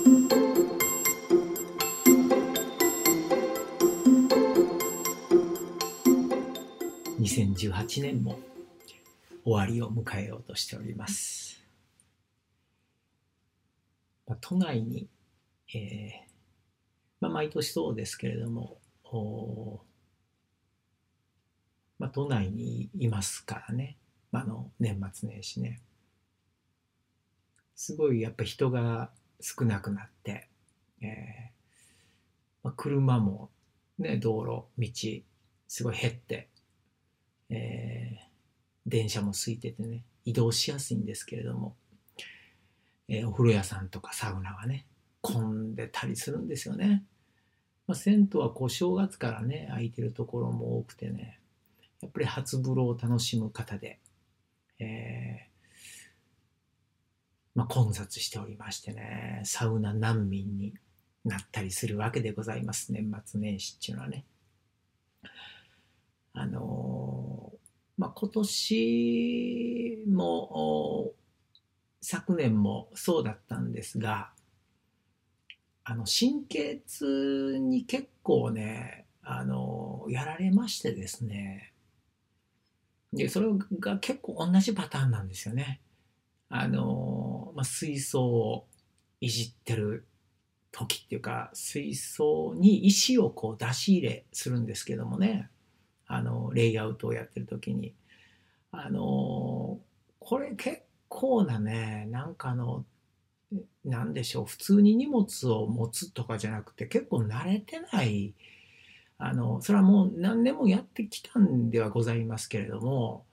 2018年も終わりを迎えようとしております。都内に、毎年そうですけれども、都内にいますからね、年末年始ね、すごいやっぱ人が少なくなって、車も、ね、道路道すごい減って、電車も空いててね、移動しやすいんですけれども、お風呂屋さんとかサウナはね混んでたりするんですよね。銭湯は正月からね空いてるところも多くてね、やっぱり初風呂を楽しむ方で、混雑しておりましてね、サウナ難民になったりするわけでございます。年末年始っていうのはね、今年も昨年もそうだったんですが、神経痛に結構ねやられましてですね、でそれが結構同じパターンなんですよね。水槽をいじってる時っていうか、水槽に石を出し入れするんですけどもね、レイアウトをやってる時にこれ結構なね、なんでしょう、普通に荷物を持つとかじゃなくて、結構慣れてない、それはもう何年もやってきたんではございますけれども、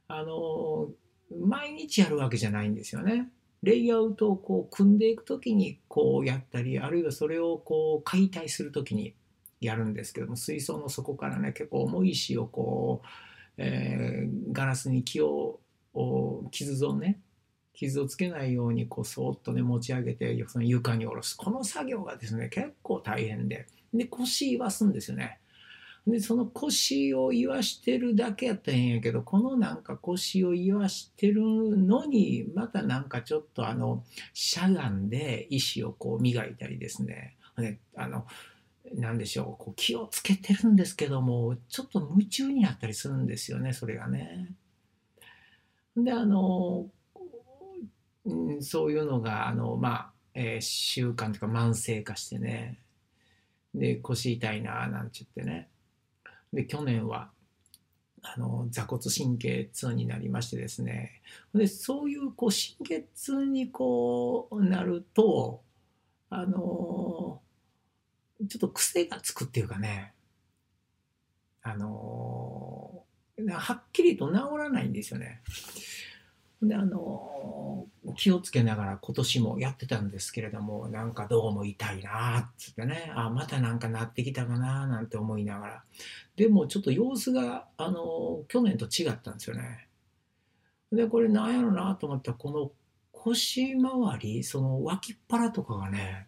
毎日やるわけじゃないんですよね。レイアウトを組んでいくときにやったり、あるいはそれを解体するときにやるんですけども、水槽の底からね、結構重い石をガラスに傷をつけないようにそーっとね持ち上げてその床に下ろす、この作業がですね結構大変で、腰言わすんですよね。でその腰を言わしてるだけやったらいいんやけど、この腰を言わしてるのにまたちょっとしゃがんで石を磨いたりですね、なんでしょう、気をつけてるんですけども、ちょっと夢中になったりするんですよね、それがね。でそういうのが習慣というか慢性化してね、で腰痛いななんて言ってね、で去年は坐骨神経痛になりましてですね、でそういう神経痛になるとちょっと癖がつくっていうかね、はっきりと治らないんですよね。で気をつけながら今年もやってたんですけれども、どうも痛いなっつってね、またなってきたかななんて思いながら、でもちょっと様子が去年と違ったんですよね。でこれなんやろなと思ったら、この腰回り、その脇っ腹とかがね、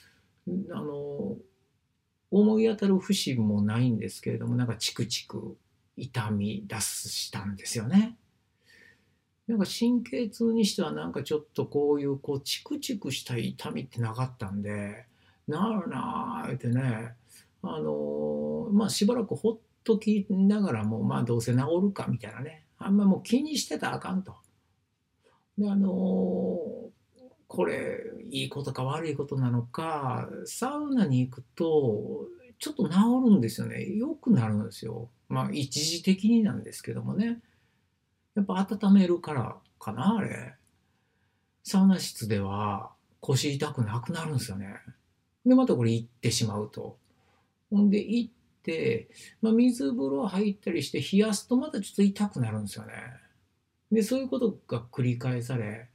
思い当たる節もないんですけれども、チクチク痛み出したんですよね。神経痛にしてはちょっとチクチクした痛みってなかったんで、なるなーってね、しばらくほっときながらも、どうせ治るかみたいなね、あんまもう気にしてたらあかんと。でこれいいことか悪いことなのか、サウナに行くとちょっと治るんですよね。良くなるんですよ。一時的になんですけどもね。やっぱ温めるからかな、あれ。サウナ室では腰痛くなくなるんですよね。で、またこれ行ってしまうと。ほんで行って、水風呂入ったりして冷やすとまたちょっと痛くなるんですよね。で、そういうことが繰り返され、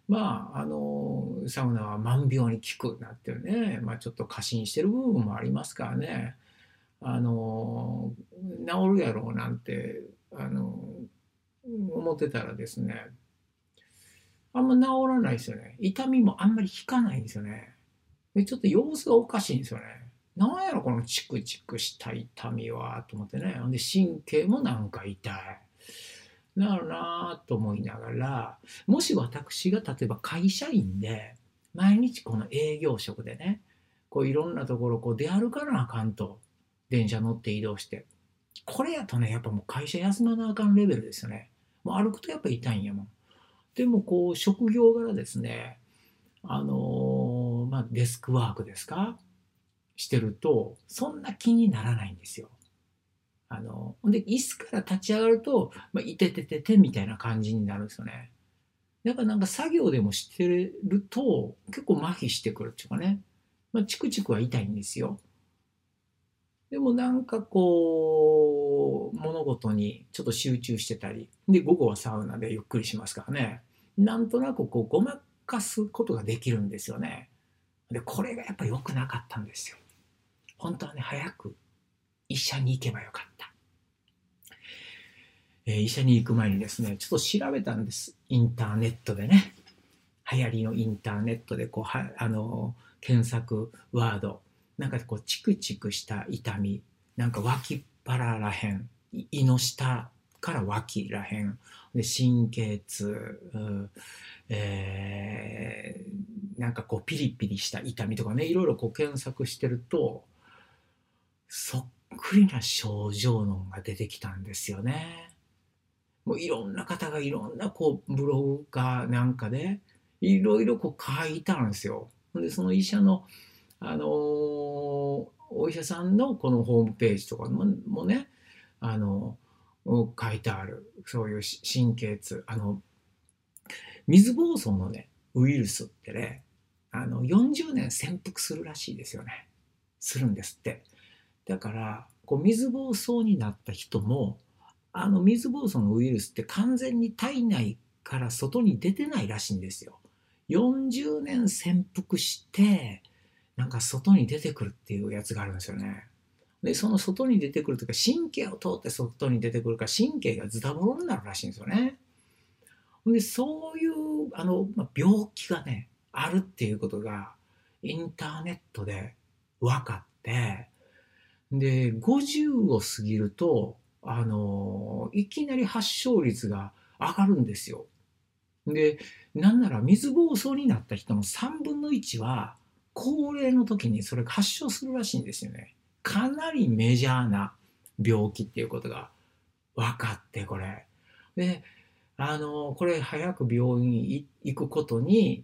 サウナは万病に効くなっていうね、ちょっと過信してる部分もありますからね、治るやろうなんて、思ってたらですね、あんま治らないですよね。痛みもあんまり引かないんですよね。でちょっと様子がおかしいんですよね。なんやろこのチクチクした痛みはと思ってね。で神経も痛い。なるなぁと思いながら、もし私が例えば会社員で毎日この営業職でね、こういろんなところこう出歩かなあかんと、電車乗って移動して。これやとね、やっぱもう会社休まなあかんレベルですよね。もう歩くとやっぱ痛いんやもん。でもこう職業柄ですね、デスクワークですかしてると、そんな気にならないんですよ。ほんで、椅子から立ち上がると、いててててみたいな感じになるんですよね。だからなんか作業でもしてると、結構麻痺してくるっていうかね。チクチクは痛いんですよ。でもなんかこう、物事にちょっと集中してたり、で、午後はサウナでゆっくりしますからね。なんとなくこう、ごまかすことができるんですよね。で、これがやっぱ良くなかったんですよ。本当はね、早く医者に行けばよかった。医者に行く前にですね、ちょっと調べたんです。インターネットでね。流行りのインターネットでこうは検索ワード。なんかこう、チクチクした痛み。なんか脇っ腹らへん。胃の下から脇らへん。で神経痛、なんかこうピリピリした痛みとかね、いろいろこう検索してると、そっくりな症状のが出てきたんですよね。もういろんな方がいろんなこうブログかなんかでいろいろこう書いたんですよ。で、その医者の、お医者さんのこのホームページとかもね、あの書いてある、そういう神経痛、水疱瘡のね、ウイルスってね、40年潜伏するらしいですよね。するんですって。だから、こう水疱瘡になった人も、水疱瘡のウイルスって完全に体内から外に出てないらしいんですよ。40年潜伏して、なんか外に出てくるっていうやつがあるんですよね。で、その外に出てくるというか、神経を通って外に出てくるから、神経がズタボロになるらしいんですよね。で、そういう、病気がね、あるっていうことが、インターネットで分かって、で、50を過ぎると、いきなり発症率が上がるんですよ。で、なんなら水疱瘡になった人の3分の1は、高齢の時にそれが発症するらしいんですよね。かなりメジャーな病気っていうことが分かって、これ。で、これ早く病院に行くことに、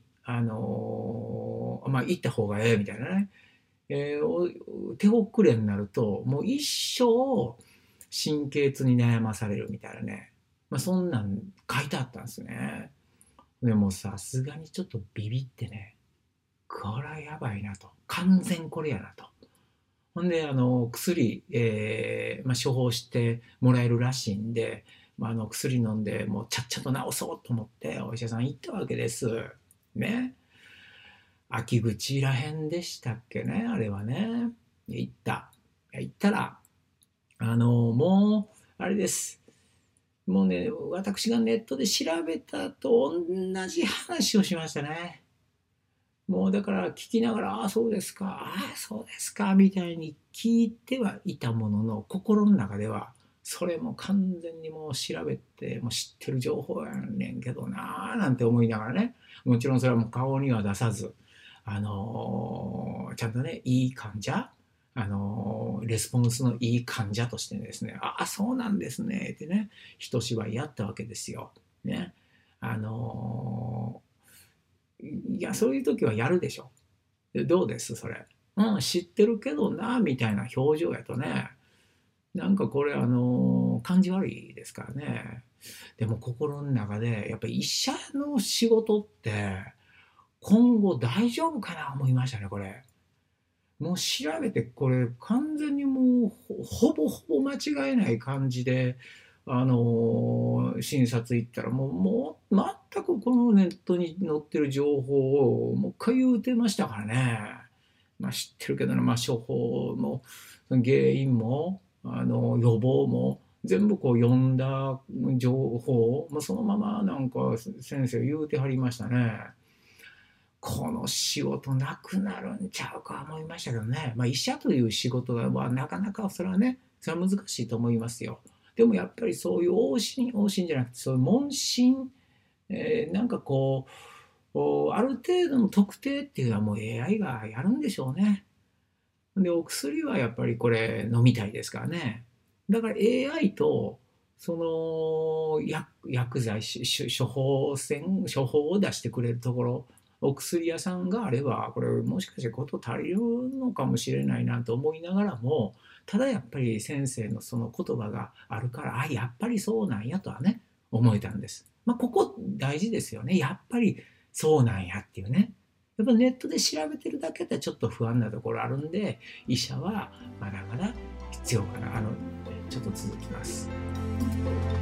行った方がええみたいなね。手遅れになると、もう一生神経痛に悩まされるみたいなね。そんなん書いてあったんですね。でもさすがにちょっとビビってね、これはやばいなと。完全これやなと。ほんで、薬、処方してもらえるらしいんで、薬飲んで、もうちゃっちゃと治そうと思って、お医者さん行ったわけです。ね。秋口らへんでしたっけね、あれはね。行った。行ったら、もう、あれです。もうね、私がネットで調べたと同じ話をしましたね。もうだから聞きながら、ああ、そうですか、ああ、そうですか、みたいに聞いてはいたものの、心の中では、それも完全にもう調べて、もう知ってる情報やねんけどなぁ、なんて思いながらね、もちろんそれはもう顔には出さず、ちゃんとね、いい患者、レスポンスのいい患者としてですね、ああ、そうなんですね、ってね、一芝居やったわけですよ。ね。あのいや、そういう時はやるでしょ。どうですそれ。うん、知ってるけどな、みたいな表情やとね、なんかこれ感じ悪いですからね。でも心の中で、やっぱり医者の仕事って、今後大丈夫かな思いましたね、これ。もう調べて、これ完全にもうほぼほぼ間違いない感じで、診察行ったらもう全くこのネットに載ってる情報をもう一回言うてましたからね。知ってるけどね、処方も原因も予防も全部こう読んだ情報もそのままなんか先生言うてはりましたね。この仕事なくなるんちゃうか思いましたけどね。医者という仕事が、なかなかそれはね、それは難しいと思いますよ。でもやっぱりそういう往診じゃなくて、そういう問診、なんかこう、 ある程度の特定っていうのはもう AI がやるんでしょうね。で、お薬はやっぱりこれ飲みたいですからね。だから AI とその薬剤処方を出してくれるところ、お薬屋さんがあれば、これもしかして事足りるのかもしれないなと思いながらも、ただやっぱり先生のその言葉があるから、やっぱりそうなんやとはね、思えたんです。ここ大事ですよね。やっぱりそうなんやっていうね。やっぱネットで調べてるだけでちょっと不安なところあるんで、医者はまだまだ必要かな。ちょっと続きます。